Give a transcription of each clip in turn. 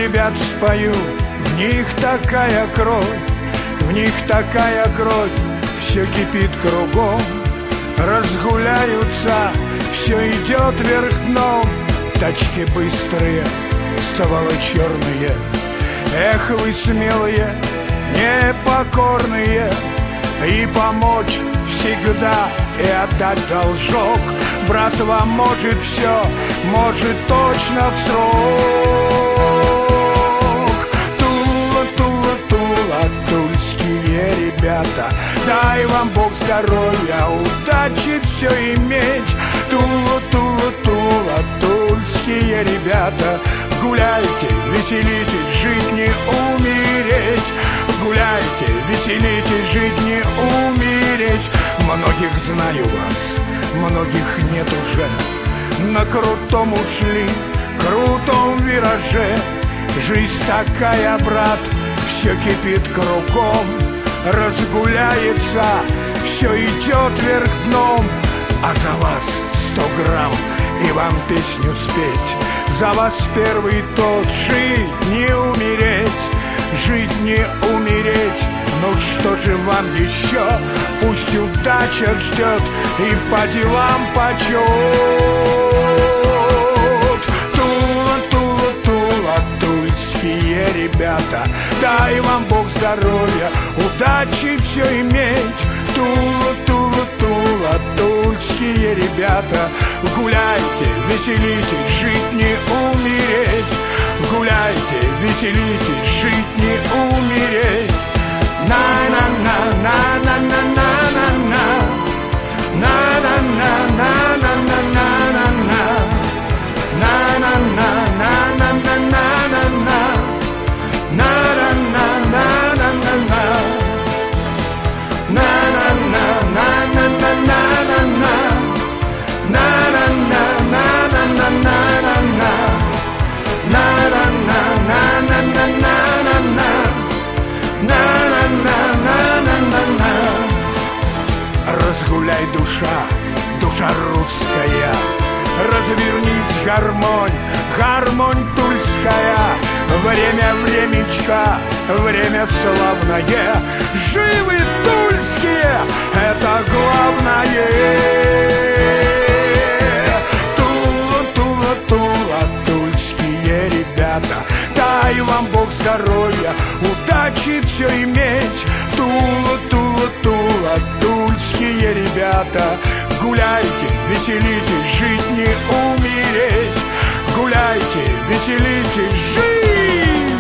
ребят спою, в них такая кровь, в них такая кровь, все кипит кругом. Разгуляются, все идет вверх дном. Тачки быстрые, стволы черные. Эх, вы смелые, непокорные. И помочь всегда, и отдать должок. Брат вам может все, может точно в срок. Тула, Тула, Тула, тульские ребята, дай вам Бог здоровья, удачи все иметь. Тула, Тула, Тула, тульские ребята, гуляйте, веселитесь, жить не умереть. Гуляйте, веселитесь, жить не умереть. Многих знаю вас, многих нет уже. На крутом ушли, крутом вираже. Жизнь такая, брат, все кипит кругом. Разгуляется, все идет вверх дном. А за вас 100 грамм и вам песню спеть. За вас первый тот, жить не умереть, жить не умереть. Ну что же вам еще? Пусть удача ждет и по делам почет. Тула, Тула, Тула, тульские ребята, дай вам Бог здоровья, удачи все иметь. Тула, Тула, Тула, тульские ребята, гуляйте, веселитесь, жить не умереть. Гуляйте, веселитесь, жить не умереть. На-на-на-на-на-на-на-на-на, на-на-на-на-на-на-на-на, на-на-на-на-на-на-на-на, на-на-на-на-на-на-на, на-на-на-на-на-на-на, на-на-на-на-на-на-на. Разгуляй, душа, душа русская, развернись, гармонь, гармонь тульская. Время, времечко, время славное, живы тульские, это главное. Тула, Тула, Тула, тульские ребята, дай вам Бог здоровья, удачи все иметь. Тула, Тула, Тула, тульские ребята, гуляйте, веселитесь, жить не умереть. Гуляйте, веселитесь, жить.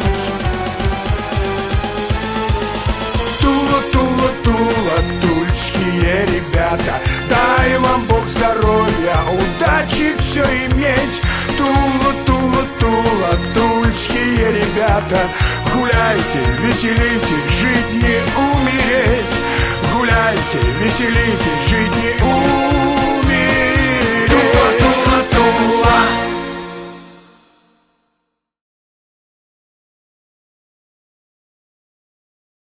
Тула, Тула, Тула, тульские ребята, дай вам Бог здоровья, удачи все иметь. Тула, Тула, Тула, тульские ребята, гуляйте, веселитесь, жить не умереть. Гуляйте, веселитесь, жить не умереть.